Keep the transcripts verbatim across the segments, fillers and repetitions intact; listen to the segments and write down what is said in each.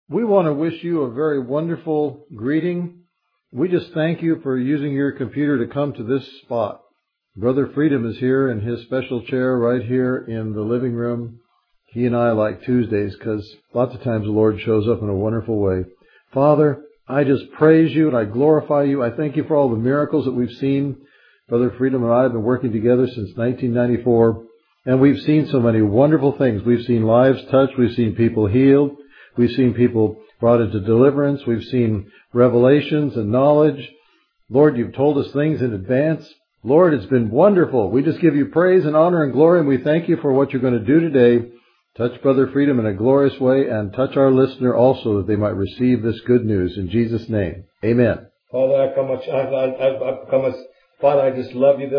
We want to wish you a very wonderful greeting. We just thank you for using your computer to come to this spot. Brother Freedom is here in his special chair right here in the living room. He and I like Tuesdays because lots of times the Lord shows up in a wonderful way. Father, I just praise you and I glorify you. I thank you for all the miracles that we've seen. Brother Freedom and I have been working together since nineteen ninety-four, and we've seen so many wonderful things. We've seen lives touched. We've seen people healed. We've seen people brought into deliverance. We've seen revelations and knowledge. Lord, you've told us things in advance. Lord, it's been wonderful. We just give you praise and honor and glory, and we thank you for what you're going to do today. Touch Brother Freedom in a glorious way, and touch our listener also that they might receive this good news. In Jesus' name, amen. Father, I come, I, I, I come, Father, I just love you.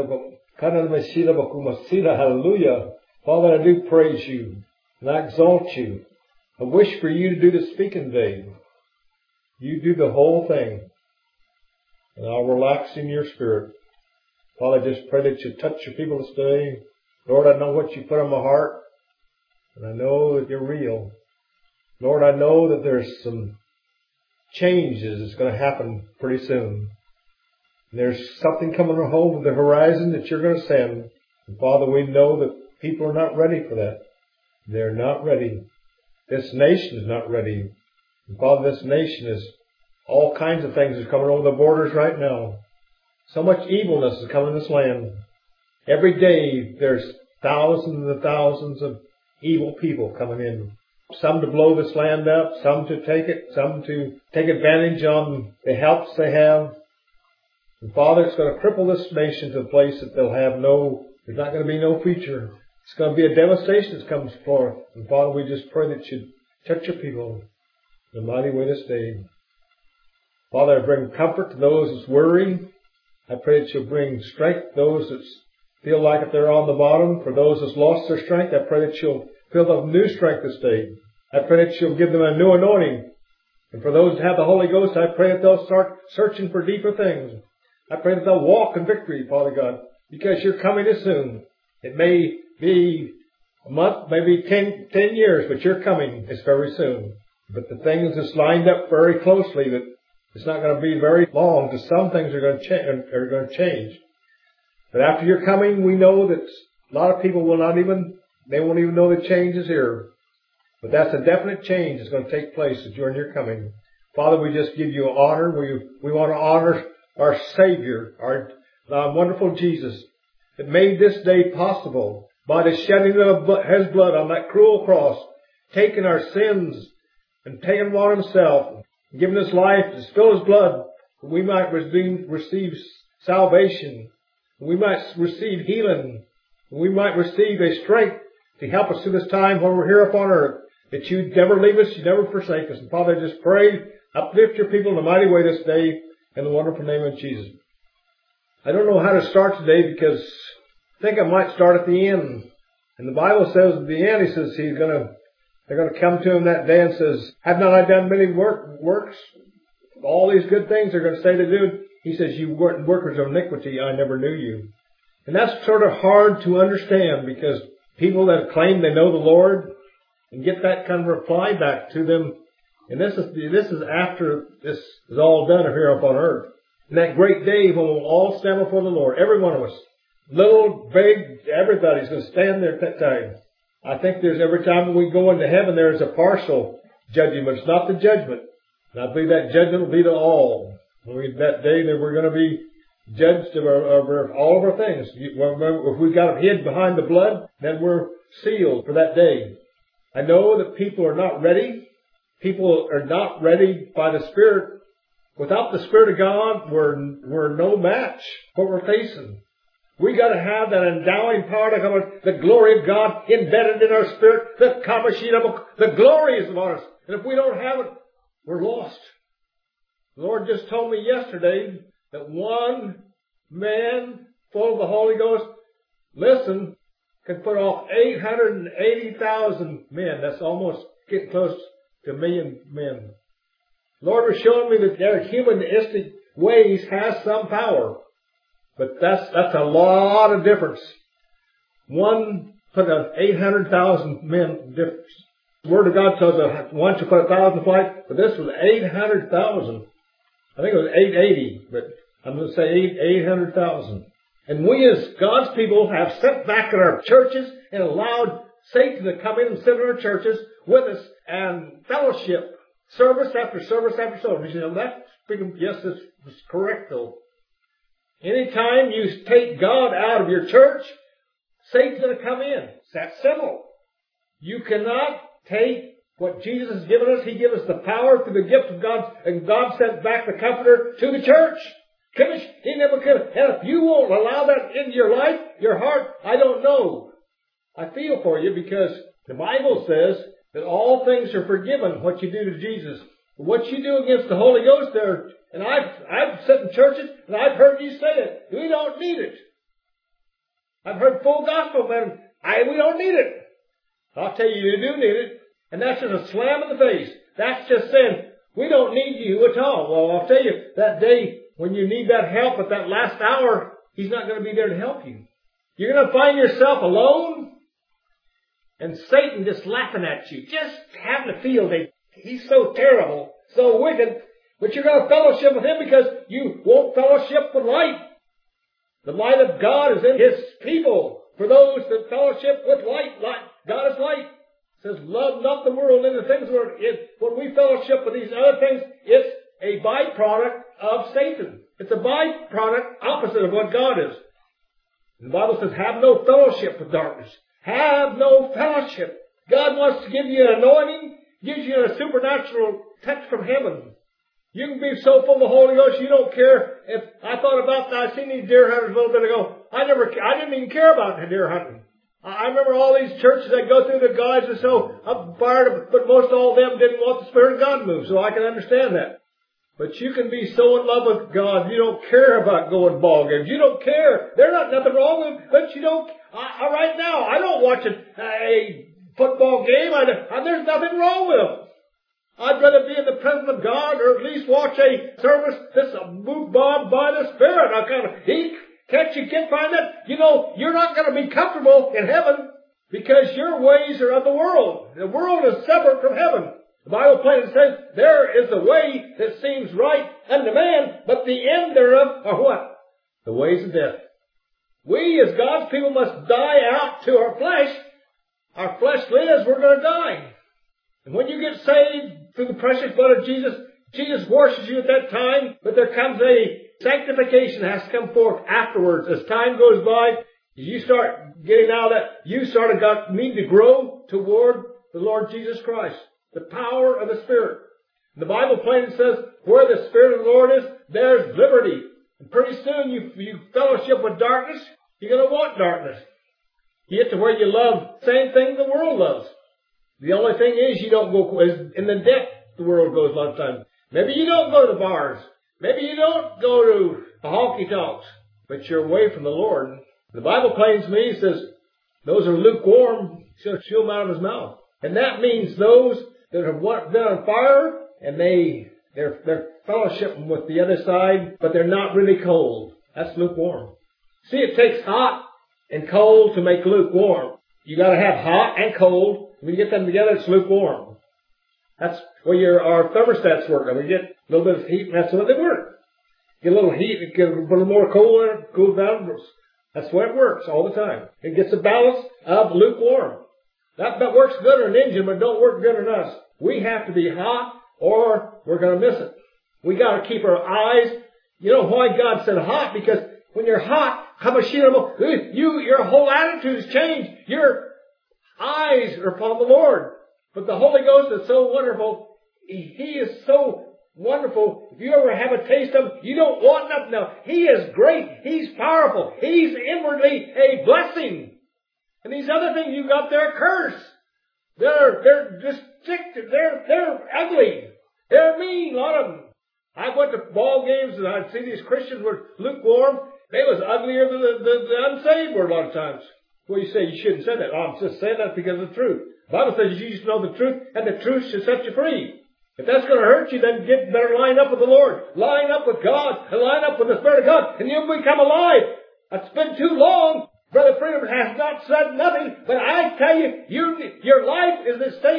Hallelujah. Father, I do praise you, and I exalt you. I wish for you to do the speaking today. You do the whole thing. And I'll relax in your spirit. Father, I just pray that you touch your people this day. Lord, I know what you put on my heart. And I know that you're real. Lord, I know that there's some changes that's going to happen pretty soon. And there's something coming home to the horizon that you're going to send. And Father, we know that people are not ready for that. They're not ready. This nation is not ready. And Father, this nation is all kinds of things are coming over the borders right now. So much evilness is coming in this land. Every day there's thousands and thousands of evil people coming in. Some to blow this land up, some to take it, some to take advantage on the helps they have. And Father, it's going to cripple this nation to a place that they'll have no, there's not going to be no future. It's going to be a devastation that comes forth. And Father, we just pray that you touch your people in a mighty way this day. Father, I bring comfort to those that's worried. I pray that you'll bring strength to those that feel like if they're on the bottom. For those that's lost their strength, I pray that you'll fill them with new strength this day. I pray that you'll give them a new anointing. And for those that have the Holy Ghost, I pray that they'll start searching for deeper things. I pray that they'll walk in victory, Father God, because you're coming as soon. It may be a month, maybe ten, ten years, but you're coming. It's very soon. But the things that's lined up very closely, that it's not going to be very long, because some things are going to cha- are going to change. But after you're coming, we know that a lot of people will not even, they won't even know the change is here. But that's a definite change that's going to take place during your coming. Father, we just give you honor. We we want to honor our Savior, our, our wonderful Jesus, that made this day possible by the shedding of His blood on that cruel cross, taking our sins and taking them on Himself, giving His life to spill His blood, that we might receive, receive salvation, we might receive healing, we might receive a strength to help us through this time when we're here upon earth, that you never leave us, you never forsake us. And Father, I just pray, uplift your people in a mighty way this day, in the wonderful name of Jesus. I don't know how to start today because I think I might start at the end. And the Bible says at the end, He says He's going to, they're going to come to Him that day and says, have not I done many work, works? All these good things they're going to say to do. He says, you workers of iniquity, I never knew you. And that's sort of hard to understand because people that claim they know the Lord and get that kind of reply back to them. And this is, this is after this is all done here upon earth. And that great day when we'll all stand before the Lord, every one of us, little, big, everybody's going to stand there at that time. I think there's every time we go into heaven, there's a partial judgment. It's not the judgment. And I believe that judgment will be to all. When we, that day that we're going to be judged of, our, of our, all of our things. If we got them hid behind the blood, then we're sealed for that day. I know that people are not ready. People are not ready by the Spirit. Without the Spirit of God, we're, we're no match for what we're facing. We got to have that endowing power to come on, the glory of God embedded in our spirit. The Kamashita, the glory is upon us. And if we don't have it, we're lost. The Lord just told me yesterday that one man full of the Holy Ghost, listen, can put off eight hundred eighty thousand men. That's almost getting close to a million men. The Lord was showing me that their humanistic ways has some power. But that's, that's a lot of difference. One put an eight hundred thousand men difference. The Word of God tells us once you put a thousand to flight, but this was eight hundred thousand. I think it was eight eighty, but I'm going to say eight hundred thousand. And we as God's people have sat back in our churches and allowed Satan to come in and sit in our churches with us and fellowship, service after service after service. You know, that's, yes, it's, it's correct though. Anytime you take God out of your church, Satan's going to come in. It's that simple. You cannot take what Jesus has given us. He gave us the power through the gift of God, and God sent back the Comforter to the church. He never could. And if you won't allow that into your life, your heart, I don't know. I feel for you because the Bible says that all things are forgiven what you do to Jesus. What you do against the Holy Ghost there, and I've, I've sat in churches and I've heard you say it. We don't need it. I've heard full gospel, man. I, we don't need it. I'll tell you, you do need it. And that's just a slam in the face. That's just saying, we don't need you at all. Well, I'll tell you, that day when you need that help at that last hour, He's not going to be there to help you. You're going to find yourself alone and Satan just laughing at you, just having a field day. He's so terrible, so wicked, but you're going to fellowship with him because you won't fellowship with light. The light of God is in His people. For those that fellowship with light, light God is light. It says, love not the world and the things where it, when we fellowship with these other things, it's a byproduct of Satan. It's a byproduct opposite of what God is. The Bible says, have no fellowship with darkness. Have no fellowship. God wants to give you an anointing, gives you a supernatural touch from heaven. You can be so full of the Holy Ghost, you don't care. If I thought about that, I seen these deer hunters a little bit ago. I never, I didn't even care about the deer hunting. I remember all these churches that go through, the guys are so up fired, but most all of them didn't want the Spirit of God to move, so I can understand that. But you can be so in love with God, you don't care about going to ball games. You don't care. There's not nothing wrong with it, but you don't. I, I, right now, I don't watch a, a football game. I, I, there's nothing wrong with them. I'd rather be in the presence of God, or at least watch a service that's moved by the Spirit. I kind of, he, can't you get find that? You know, you're not going to be comfortable in heaven because your ways are of the world. The world is separate from heaven. The Bible plainly says, there is a way that seems right unto man, but the end thereof are what? The ways of death. We as God's people must die out to our flesh. Our flesh lives, we're going to die. And when you get saved through the precious blood of Jesus, Jesus washes you at that time, but there comes a sanctification that has to come forth afterwards. As time goes by, you start getting out of that, you sort of got, need to grow toward the Lord Jesus Christ. The power of the Spirit. The Bible plainly says, where the Spirit of the Lord is, there's liberty. And pretty soon you, you fellowship with darkness, you're going to want darkness. You get to where you love the same thing the world loves. The only thing is you don't go in the depth the world goes a lot of times. Maybe you don't go to the bars. Maybe you don't go to the honky tonks. But you're away from the Lord. The Bible claims to me, says, those are lukewarm, shall chew them out of his mouth. And that means those that have been on fire and they, they're, they're fellowshipping with the other side, but they're not really cold. That's lukewarm. See, it takes hot and cold to make lukewarm. You gotta have hot and cold. When you get them together, it's lukewarm. That's where your, our thermostats work. And we get a little bit of heat, and that's the way they work. Get a little heat, get a little more cold in it, cool down. That's the way it works all the time. It gets a balance of lukewarm. That, that works good on an engine, but don't work good on us. We have to be hot, or we're going to miss it. We got to keep our eyes. You know why God said hot? Because when you're hot, you, your whole attitude has changed. Your eyes are upon the Lord. But the Holy Ghost is so wonderful. He, he is so wonderful. If you ever have a taste of him, you don't want nothing else. He is great. He's powerful. He's inwardly a blessing. And these other things you got there, curse. They're, they're just sick. They're, they're ugly. They're mean, a lot of them. I went to ball games and I'd see these Christians were lukewarm. They was uglier than the, the, the unsaved were a lot of times. Well, you say you shouldn't say that. Oh, I'm just saying that because of the truth. The Bible says you should know the truth, and the truth should set you free. If that's going to hurt you, then get better line up with the Lord. Line up with God, and line up with the Spirit of God, and you'll become alive. It's been too long. Brother Freedom has not said nothing, but I tell you, you your life is a state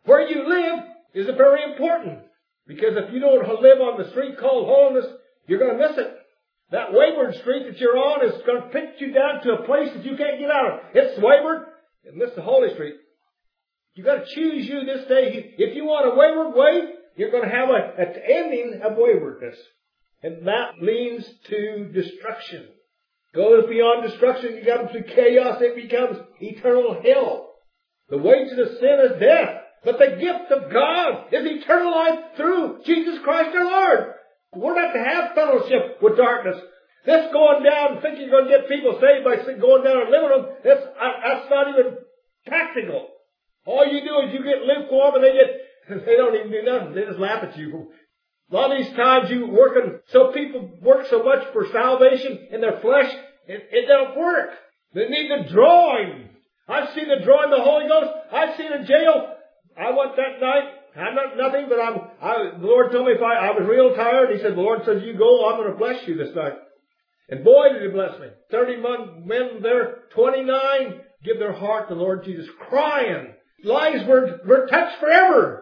Where you live is very important. Because if you don't live on the street called holiness, you're going to miss it. That wayward street that you're on is going to pitch you down to a place that you can't get out of. It's wayward, and miss the holy street. You've got to choose you this day. If you want a wayward way, you're going to have a, an ending of waywardness. And that leads to destruction. Goes beyond destruction, you got to chaos, it becomes eternal hell. The wages of sin is death. But the gift of God is eternal life through Jesus Christ our Lord. We're not to have fellowship with darkness. This going down and thinking you're going to get people saved by going down and living them, that's, that's not even practical. All you do is you get lukewarm and they get, they don't even do nothing. They just laugh at you. A lot of these times you working, so people work so much for salvation in their flesh, it, it don't work. They need the drawing. I've seen the drawing of the Holy Ghost. I've seen a jail. I went that night. I'm not nothing, but I'm, I, the Lord told me if I, I was real tired, He said, the Lord says, you go, I'm going to bless you this night. And boy, did He bless me. thirty men there, twenty-nine, give their heart to the Lord Jesus, crying. Lives were, were touched forever.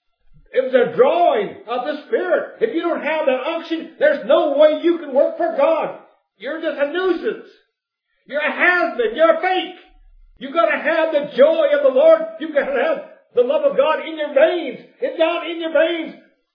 It was a drawing of the Spirit. If you don't have that unction, there's no way you can work for God. You're just a nuisance. You're a has-been. You're a fake. You've got to have the joy of the Lord. You've got to have the love of God in your veins. It's down in your veins.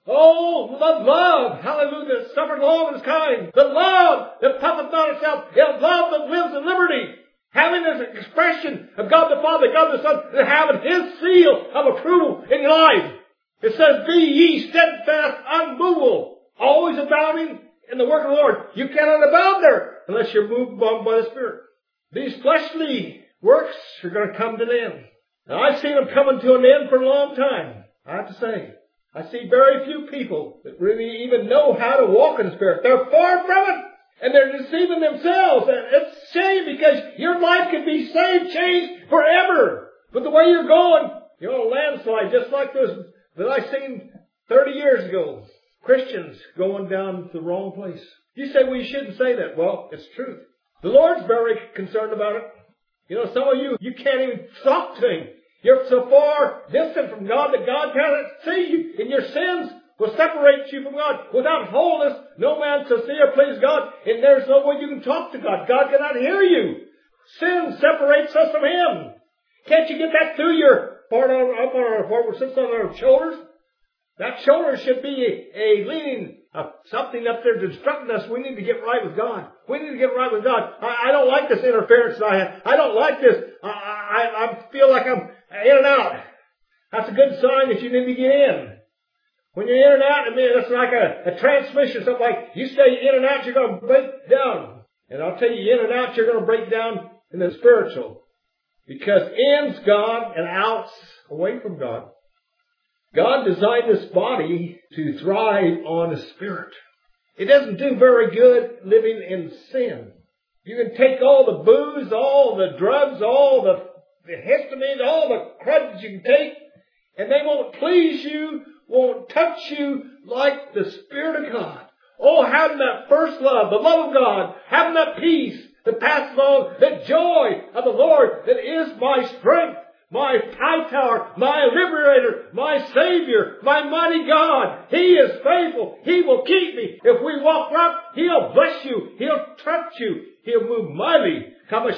Oh, the love. Hallelujah. Suffered long and is kind. The love that puffeth not itself. The love that lives in liberty. Having this expression of God the Father, God the Son, and having His seal of approval in your life. It says, be ye steadfast, unmovable, always abounding in the work of the Lord. You cannot abound there unless you're moved by the Spirit. These fleshly works are going to come to an end. Now, I've seen them coming to an end for a long time, I have to say. I see very few people that really even know how to walk in the Spirit. They're far from it, and they're deceiving themselves. And it's a shame because your life can be saved, changed forever. But the way you're going, you're on a landslide just like this that I seen thirty years ago. Christians going down the wrong place. You say, well, you shouldn't say that. Well, it's truth. The Lord's very concerned about it. You know, some of you, you can't even talk to Him. You're so far distant from God that God cannot see you. And your sins will separate you from God. Without holiness, no man shall see or please God. And there's no way you can talk to God. God cannot hear you. Sin separates us from Him. Can't you get that through your part on, up on our forward sits on our shoulders? That shoulder should be a, a leaning, uh, something up there instructing us. We need to get right with God. We need to get right with God. I, I don't like this interference that I have. I don't like this. I, I, I feel like I'm in and out. That's a good sign that you need to get in. When you're in and out, I mean, it's like a, a transmission, something like you stay in and out, you're going to break down. And I'll tell you, in and out, you're going to break down in the spiritual. Because in's God and out's away from God. God designed this body to thrive on the Spirit. It doesn't do very good living in sin. You can take all the booze, all the drugs, all the, the histamines, all the crud you can take, and they won't please you, won't touch you like the Spirit of God. Oh, having that first love, the love of God, having that peace that passes along, the joy of the Lord that is my strength, my high tower, my liberator, my Savior, my mighty God. He is faithful. He will keep me. If we walk right, He'll bless you. He'll touch you. He'll move mightily.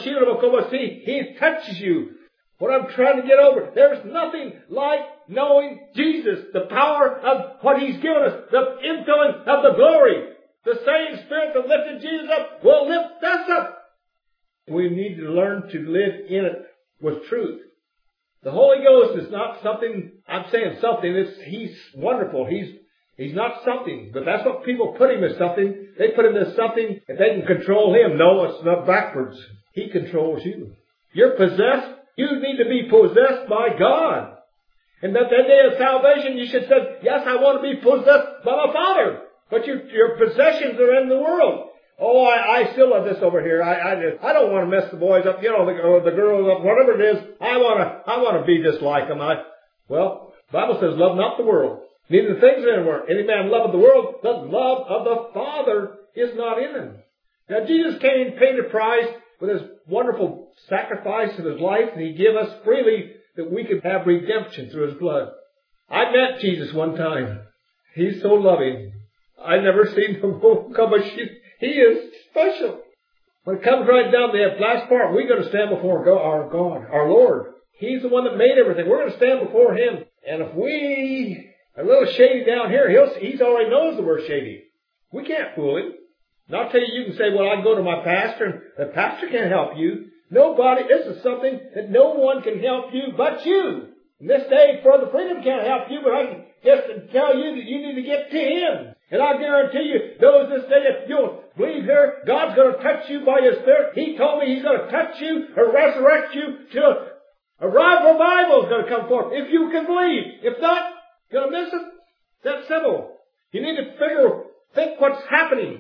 He touches you. What I'm trying to get over, there's nothing like knowing Jesus, the power of what He's given us, the infilling of the glory. The same Spirit that lifted Jesus up will lift us up. We need to learn to live in it with truth. The Holy Ghost is not something, I'm saying something, it's, He's wonderful. He's, He's not something, but that's what people put Him as something. They put Him as something and they can control Him. No, it's not backwards. He controls you. You're possessed. You need to be possessed by God. And that that day of salvation, you should say, yes, I want to be possessed by my Father. But your, your possessions are in the world. Oh, I, I still love this over here. I, I just, I don't want to mess the boys up, you know, the, or the girls up, whatever it is. I want to, I want to be just like them. I, well, the Bible says, love not the world, neither the things in the world. Any man loveth the world, the love of the Father is not in him. Now, Jesus came and paid the price with His wonderful sacrifice of His life, and He gave us freely that we could have redemption through His blood. I met Jesus one time. He's so loving. I never seen him come a sheep. He is special. When it comes right down to that last part, we're going to stand before God, our God, our Lord. He's the one that made everything. We're going to stand before Him. And if we are a little shady down here, he'll, He's already knows that we're shady. We can't fool Him. And I'll tell you, you can say, well, I go to my pastor, and the pastor can't help you. Nobody, this is something that no one can help you but you. In this day, Brother Freedom can't help you, but I can just tell you that you need to get to Him. And I guarantee you, those this day, if you'll believe here, God's going to touch you by His Spirit. He told me He's going to touch you or resurrect you till a revival is going to come forth. If you can believe. If not, you're going to miss it. That's simple. You need to figure, think what's happening.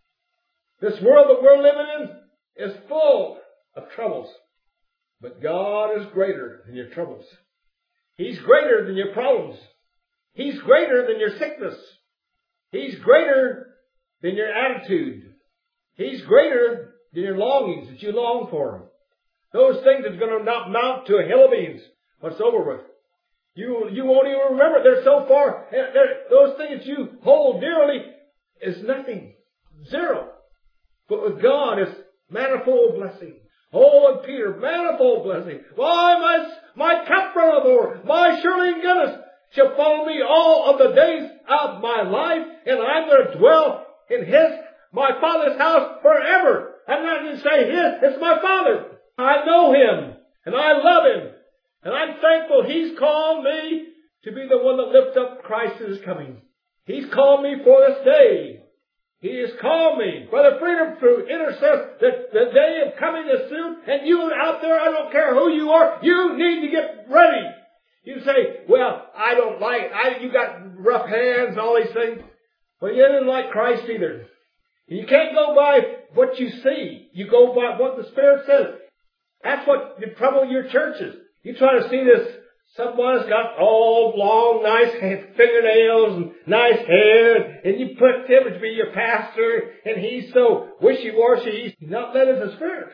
This world that we're living in is full of troubles. But God is greater than your troubles. He's greater than your problems. He's greater than your sickness. He's greater than your attitude. He's greater than your longings that you long for Him. Those things that's going to not mount to a hill of beans when it's over with. You, you won't even remember. They're so far. They're, those things that you hold dearly is nothing. Zero. But with God, it's manifold blessing. Oh, and Peter, manifold blessing. Why, my, my cup runneth over. My surely goodness shall follow me all of the days of my life, and I'm going to dwell in His, my Father's house forever. I'm not going to say His, it's my Father. I know Him, and I love Him, and I'm thankful He's called me to be the one that lifts up Christ that is coming. He's called me for this day. He has called me, Brother Freedom, to intercess that the day of coming is soon, and you out there, I don't care who you are, you need to get ready. You say, well, I don't like, I, you got rough hands and all these things. Well, you didn't like Christ either. You can't go by what you see. You go by what the Spirit says. That's what the trouble your church is. You try to see this, someone's got all long, nice fingernails and nice hair, and you put him to be your pastor, and he's so wishy-washy, he's not led of the Spirit.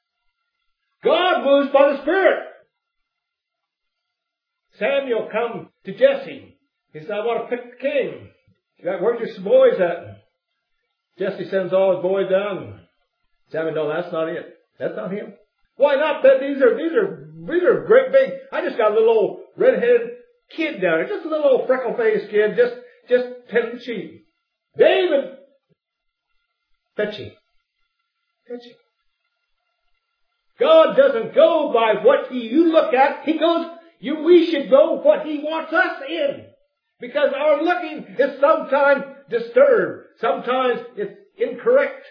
God moves by the Spirit. Samuel come to Jesse. He said, I want to pick the king. Where's your boys at? Jesse sends all his boys down. Samuel, no, that's not it. That's not him. Why not? That these are these are these are great big. I just got a little old red-headed kid down there, just a little old freckle-faced kid, just just tending sheep. David, fetching, fetching. God doesn't go by what he, you look at. He goes. You, we should go what He wants us in, because our looking is sometimes disturbed. Sometimes it's incorrect.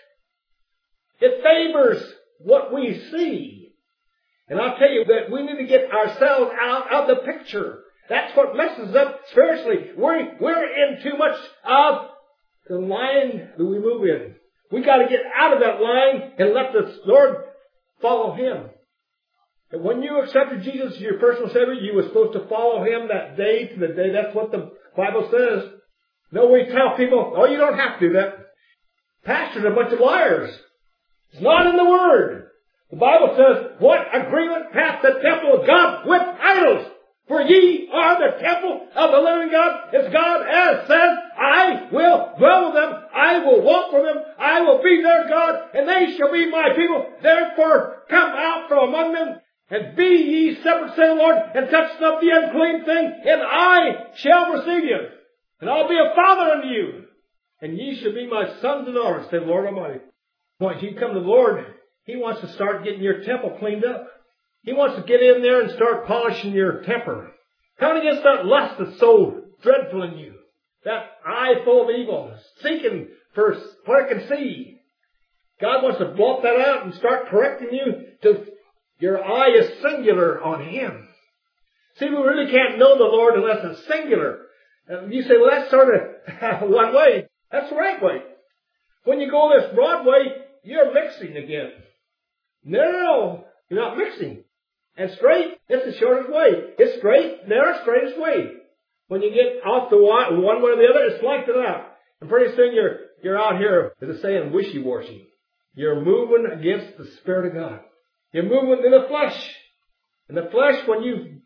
It favors what we see. And I'll tell you that we need to get ourselves out of the picture. That's what messes up spiritually. We're, we're in too much of the line that we move in. We got to get out of that line and let the Lord follow Him. And when you accepted Jesus as your personal Savior, you were supposed to follow Him that day to the day. That's what the Bible says. No, we tell people, oh, you don't have to do that. Pastors are a bunch of liars. It's not in the Word. The Bible says, what agreement hath the temple of God with idols? For ye are the temple of the living God. As God has said, I will dwell with them. I will walk with them. I will be their God, and they shall be my people. Therefore, come out from among them, and be ye separate, saith the Lord, and touch not the unclean thing, and I shall receive you. And I'll be a father unto you, and ye shall be my sons and daughters, saith the Lord Almighty. When you come to the Lord, He wants to start getting your temple cleaned up. He wants to get in there and start polishing your temper. Coming against that lust that's so dreadful in you. That eye full of evil, seeking for what it can see. God wants to blot that out and start correcting you to your eye is singular on Him. See, we really can't know the Lord unless it's singular. And you say, well, that's sort of one way. That's the right way. When you go this broad way, you're mixing again. Narrow, you're not mixing. And straight, it's the shortest way. It's straight, narrow, straightest way. When you get off the one, one way or the other, it's like that. And pretty soon you're, you're out here, as it's saying, wishy-washy. You're moving against the Spirit of God. You're moving in the flesh. And the flesh, when you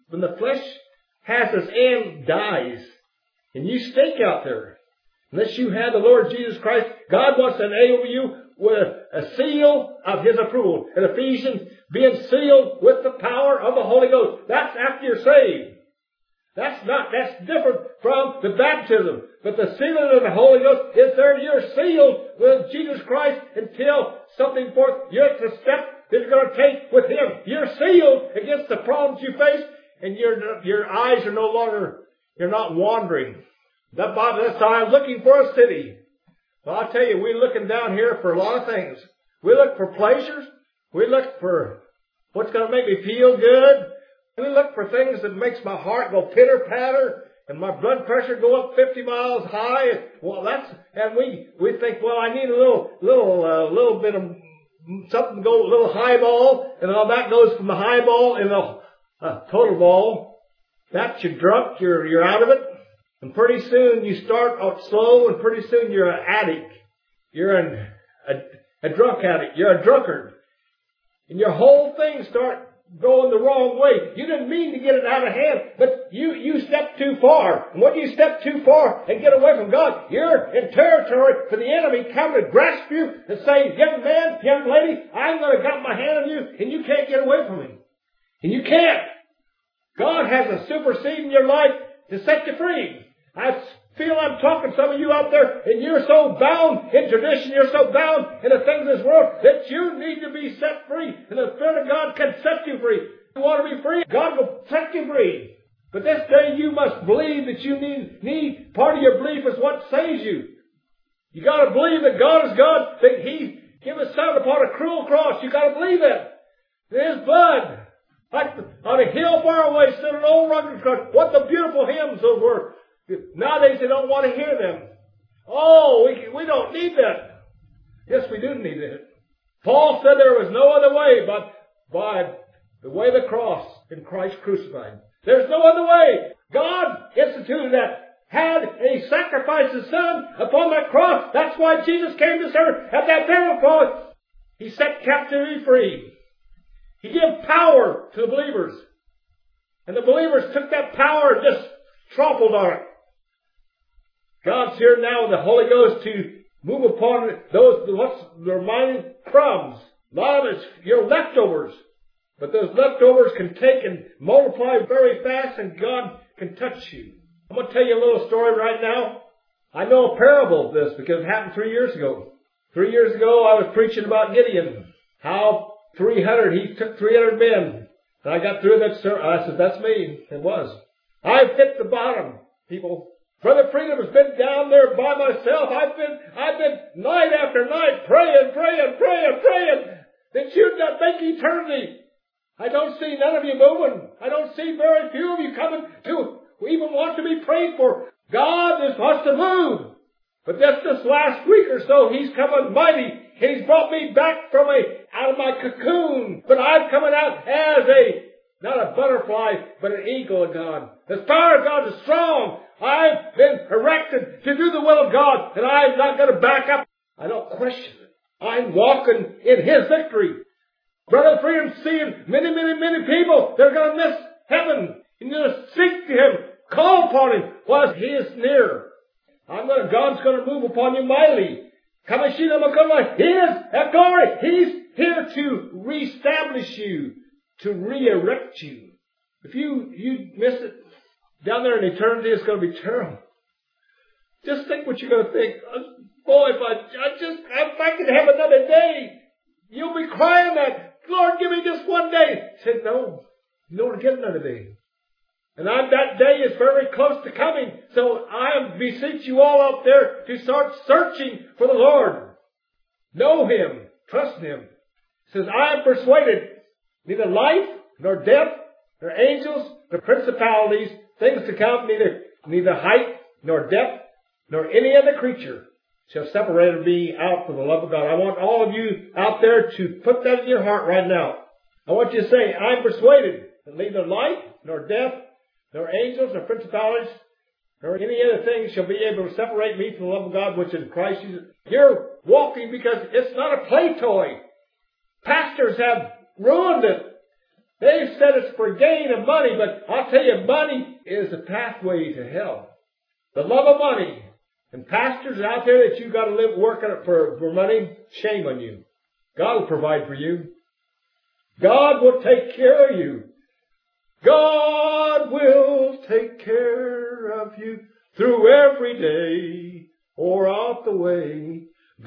when the flesh has its end, dies, and you stake out there, unless you have the Lord Jesus Christ, God wants to enable you with a seal of His approval. In Ephesians, being sealed with the power of the Holy Ghost. That's after you're saved. That's not, that's different from the baptism. But the sealing of the Holy Ghost is there. You're sealed with Jesus Christ until something forth. You're the step that you're going to take with Him. You're sealed against the problems you face, and your your eyes are no longer, you're not wandering. That Bible, that's how I'm looking for a city. Well, I'll tell you, we're looking down here for a lot of things. We look for pleasures. We look for what's going to make me feel good. We look for things that makes my heart go pitter-patter and my blood pressure go up fifty miles high. Well, that's, and we, we think, well, I need a little, little, uh, little bit of something to go, a little highball, and all that goes from the highball in the uh, total ball. That's you're drunk, you're, you're out of it. And pretty soon you start out slow, and pretty soon you're an addict. You're an, a, a drunk addict. You're a drunkard. And your whole thing starts going the wrong way. You didn't mean to get it out of hand, but you, you stepped too far. And when you step too far and get away from God, you're in territory for the enemy coming to grasp you and say, young man, young lady, I'm going to got my hand on you, and you can't get away from him. And you can't. God has a supersede in your life to set you free. I feel I'm talking to some of you out there, and you're so bound in tradition, you're so bound in the things of this world, that you need to be set free. And the Spirit of God can set you free. You want to be free? God will set you free. But this day you must believe that you need, need part of your belief is what saves you. You got to believe that God is God, that He gave His Son upon a cruel cross. You got to believe it. His blood, like on a hill far away, stood an old rugged cross. What the beautiful hymns those were. Nowadays they don't want to hear them. Oh, we, we don't need that. Yes, we do need it. Paul said there was no other way but by the way of the cross in Christ crucified. There's no other way. God instituted that. Had a sacrifice His Son upon that cross. That's why Jesus came to serve at that very cross. He set captivity free. He gave power to the believers. And the believers took that power and just trampled on it. God's here now with the Holy Ghost to move upon those, what's the remaining crumbs. A lot of it's your leftovers. But those leftovers can take and multiply very fast, and God can touch you. I'm going to tell you a little story right now. I know a parable of this because it happened three years ago. Three years ago I was preaching about Gideon. How three hundred, he took three hundred men. And I got through that sermon. I said, that's me. It was. I've hit the bottom, people. Brother Freedom has been down there by myself. I've been, I've been night after night praying, praying, praying, praying that you'd not make eternity. I don't see none of you moving. I don't see very few of you coming to even want to be prayed for. God is wants to move. But just this last week or so, He's coming mighty. He's brought me back from a, out of my cocoon. But I'm coming out as a, not a butterfly, but an eagle of God. The power of God is strong. I've been erected to do the will of God, and I'm not going to back up. I don't question it. I'm walking in His victory. Brother Freedom seeing many, many, many people that are going to miss heaven. You need to seek to Him, call upon Him while He is near. I'm going to, God's going to move upon you mightily. He is at glory. He's here to reestablish you, to re-erect you. If you, you miss it, down there in eternity, it's going to be terrible. Just think what you're going to think. Boy, if I, I just, if I could have another day, you'll be crying that, Lord, give me just one day. He said, no, you don't get another day. And I'm, that day is very close to coming. So I beseech you all out there to start searching for the Lord. Know Him. Trust Him. He says, I am persuaded neither life nor death nor angels nor principalities, things to come, neither, neither height nor depth nor any other creature shall separate me out from the love of God. I want all of you out there to put that in your heart right now. I want you to say, I'm persuaded that neither life nor death nor angels, nor principalities, nor any other thing shall be able to separate me from the love of God which is in Christ Jesus. You're walking because it's not a play toy. Pastors have ruined it. They've said it's for gain of money, but I'll tell you, money is the pathway to hell. The love of money. And pastors out there that you've got to live working for, for money, shame on you. God will provide for you. God will take care of you. God will take care of you through every day or out the way.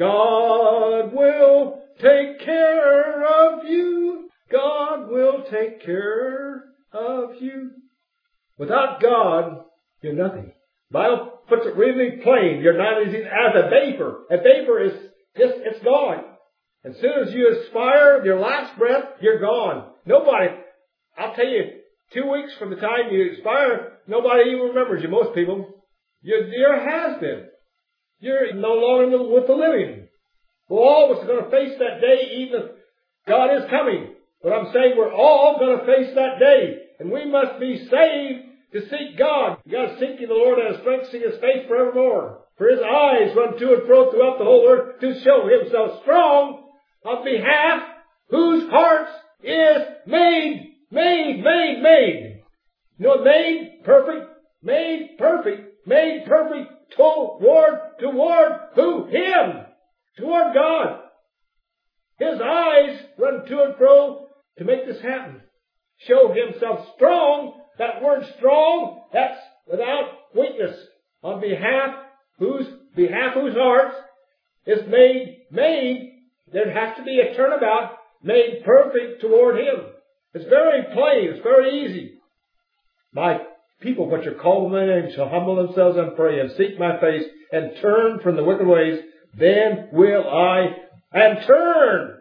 God will take care of you. God will take care of you. Without God, you're nothing. The Bible puts it really plain. You're not as a vapor. A vapor is just, it's gone. As soon as you expire, your last breath, you're gone. Nobody, I'll tell you, two weeks from the time you expire, nobody even remembers you, most people. You're, you're has-been. You're no longer with the living. We're all going to face that day, even if God is coming. But I'm saying we're all going to face that day. And we must be saved to seek God. You got to seek the Lord and His strength, seek His face forevermore. For His eyes run to and fro throughout the whole earth to show Himself strong on behalf whose hearts is made, made, made, made. You know, made perfect, made perfect, made perfect toward, toward who? Him. Toward God. His eyes run to and fro to make this happen. Show Himself strong. That word strong, that's without weakness. On behalf whose, behalf whose hearts is made, made, there has to be a turnabout, made perfect toward Him. It's very plain, it's very easy. My people, which are called by my name, shall humble themselves and pray and seek my face and turn from the wicked ways, then will I, and turn.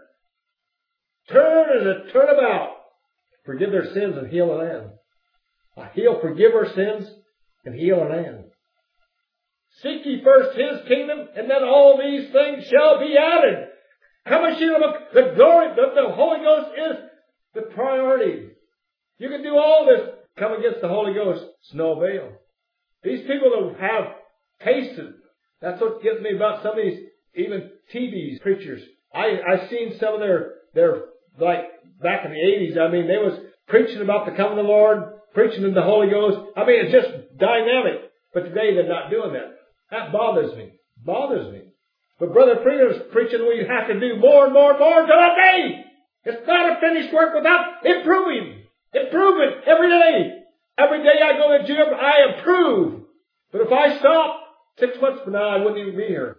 Turn is a turnabout. Forgive their sins and heal the land. He'll forgive our sins and heal our land. Seek ye first His kingdom, and then all these things shall be added. The glory, the, the Holy Ghost is the priority. You can do all this. Come against the Holy Ghost. It's no avail. These people that have tasted, that's what gets me about some of these, even T V preachers. I, I seen some of their, their, like, back in the eighties, I mean, they was preaching about the coming of the Lord, preaching in the Holy Ghost. I mean, it's just dynamic. But today they're not doing that. That bothers me. Bothers me. But Brother Freedom's preaching we have to do more and more and more until that day. It's not a finished work without improving. Improvement every day. Every day I go to the gym, I improve. But if I stop six months from now, I wouldn't even be here.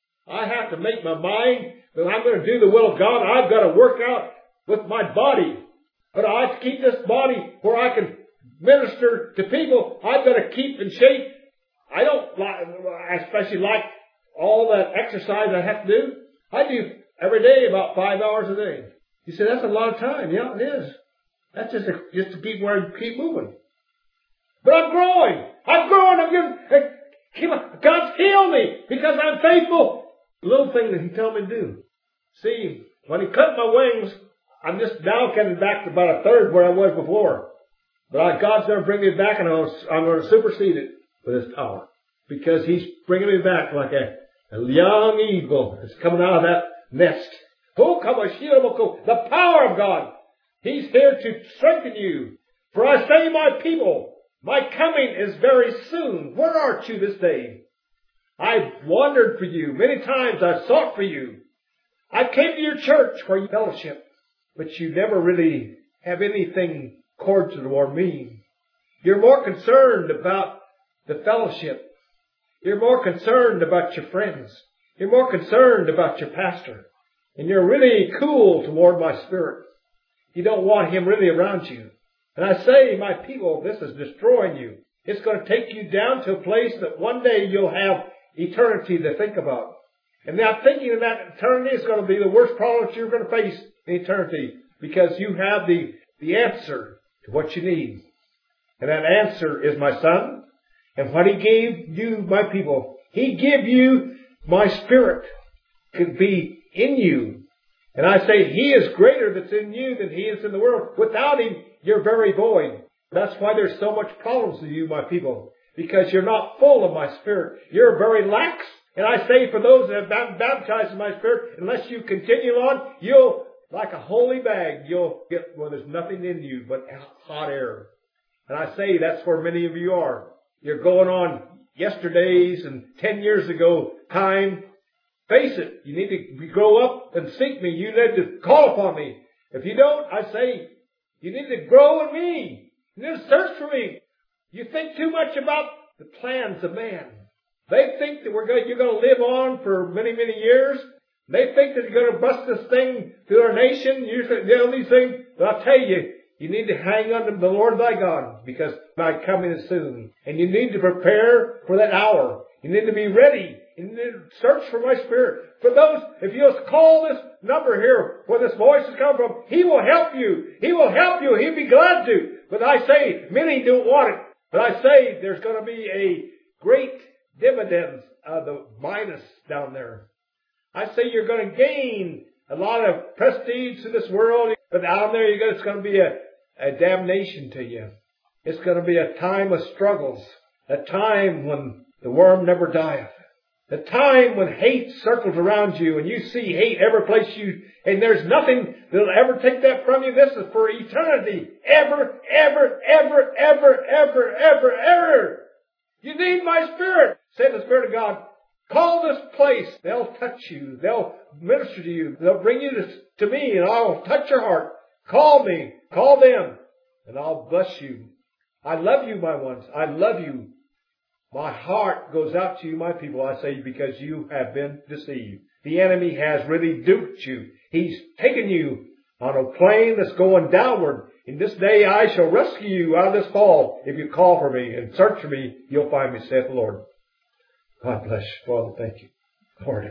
I have to make my mind that I'm going to do the will of God. I've got to work out with my body. But I have to keep this body where I can minister to people. I've got to keep in shape. I don't like, I especially like all that exercise I have to do. I do every day about five hours a day. You say, that's a lot of time. Yeah, it is. That's just, a, just to keep where I keep moving. But I'm growing. I'm growing. I'm getting, God's healed me because I'm faithful. The little thing that He told me to do. See, when He cut my wings, I'm just now getting back to about a third where I was before. But I, God's going to bring me back, and I'm going, to, I'm going to supersede it with His power. Because He's bringing me back like a, a young eagle that's coming out of that nest. Oh, come on, the power of God. He's here to strengthen you. For I say, my people, my coming is very soon. Where art you this day? I've wandered for you. Many times I've sought for you. I came to your church for your fellowship. But you never really have anything cordial toward me. You're more concerned about the fellowship. You're more concerned about your friends. You're more concerned about your pastor. And you're really cool toward my spirit. You don't want him really around you. And I say, my people, this is destroying you. It's going to take you down to a place that one day you'll have eternity to think about. And that thinking of that eternity is going to be the worst problem that you're going to face in eternity. Because you have the, the answer to what you need. And that answer is my Son. And what He gave you, my people, He gave you my Spirit could be in you. And I say He is greater that's in you than He is in the world. Without Him, you're very void. That's why there's so much problems with you, my people. Because you're not full of my Spirit. You're very lax. And I say for those that have been baptized in my Spirit, unless you continue on, you'll like a holy bag, you'll get where there's nothing in you but hot air. And I say that's where many of you are. You're going on yesterday's and ten years ago time. Face it, you need to grow up and seek me. You need to call upon me. If you don't, I say, you need to grow in me. You need to search for me. You think too much about the plans of man. They think that we're going, you're going to live on for many, many years. They think that you're going to bust this thing through our nation. You know these things. But I'll tell you, you need to hang on to the Lord thy God, because thy coming is soon. And you need to prepare for that hour. You need to be ready. You need to search for my Spirit. For those, if you'll call this number here where this voice is coming from, He will help you. He will help you. He'll be glad to. But I say, many don't want it. But I say, there's going to be a great dividends of the minus down there. I say you're going to gain a lot of prestige in this world, but down there you're going, it's going to be a, a damnation to you. It's going to be a time of struggles, a time when the worm never dieth, a time when hate circles around you and you see hate every place you, and there's nothing that'll ever take that from you. This is for eternity. Ever, ever, ever, ever, ever, ever, ever. You need my Spirit, said the Spirit of God. Call this place. They'll touch you. They'll minister to you. They'll bring you to, to me, and I'll touch your heart. Call me. Call them, and I'll bless you. I love you, my ones. I love you. My heart goes out to you, my people, I say, because you have been deceived. The enemy has really duped you. He's taken you on a plane that's going downward. In this day I shall rescue you out of this fall. If you call for me and search for me, you'll find me, saith the Lord. God bless you, Father. Thank you. Lord,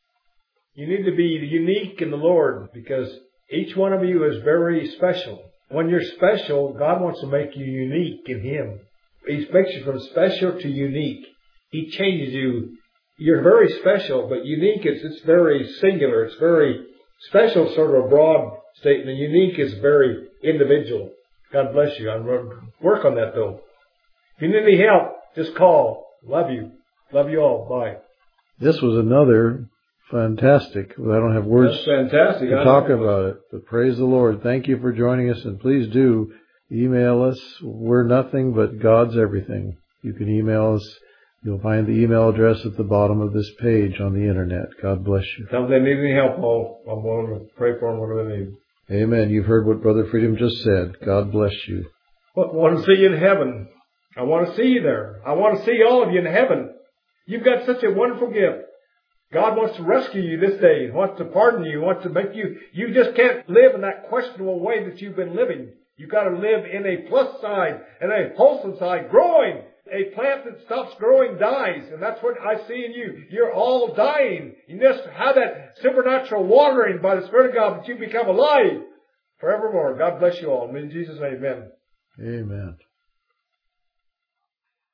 you need to be unique in the Lord, because each one of you is very special. When you're special, God wants to make you unique in Him. He makes you from special to unique. He changes you. You're very special, but unique is, it's very singular. It's very special, sort of a broad statement. Unique is very individual. God bless you. I'm going to work on that though. If you need any help, just call. Love you. Love you all. Bye. This was another fantastic. I don't have words That's fantastic. to talk about it, but praise the Lord. Thank you for joining us, and please do email us. We're nothing, but God's everything. You can email us. You'll find the email address at the bottom of this page on the internet. God bless you. Tell them they need any help, Paul. I'm willing to pray for them, whatever they need. Amen. You've heard what Brother Freedom just said. God bless you. Well, I want to see you in heaven. I want to see you there. I want to see all of you in heaven. You've got such a wonderful gift. God wants to rescue you this day. He wants to pardon you. He wants to make you, you just can't live in that questionable way that you've been living. You've got to live in a plus side and a wholesome side, growing. A plant that stops growing dies, and that's what I see in you. You're all dying. You just have that supernatural watering by the Spirit of God that you become alive forevermore. God bless you all. In Jesus' name, amen. Amen.